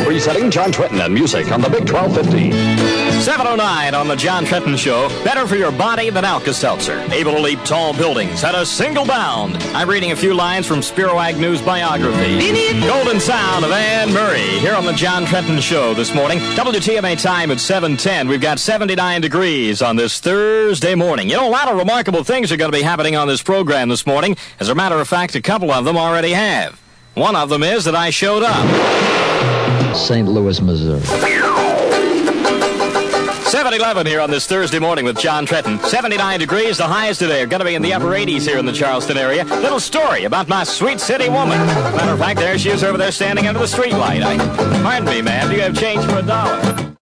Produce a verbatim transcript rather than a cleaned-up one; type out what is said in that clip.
presenting John Trenton and music on the Big twelve fifty. seven oh nine on the John Trenton Show. Better for your body than Alka-Seltzer. Able to leap tall buildings at a single bound. I'm reading a few lines from Spiro Agnew's biography. Golden sound of Anne Murray here on the John Trenton Show this morning. W T M A time at seven ten. We've got seventy-nine degrees on this Thursday morning. You know, a lot of remarkable things are going to be happening on this program this morning. As a matter of fact, a couple of them already have. One of them is that I showed up. Saint Louis, Missouri. seven eleven here on this Thursday morning with John Trenton. seventy-nine degrees, the highs today are going to be in the upper eighties here in the Charleston area. Little story about my sweet city woman. Matter of fact, there she is over there standing under the street light. I, pardon me, ma'am, do you have change for a dollar?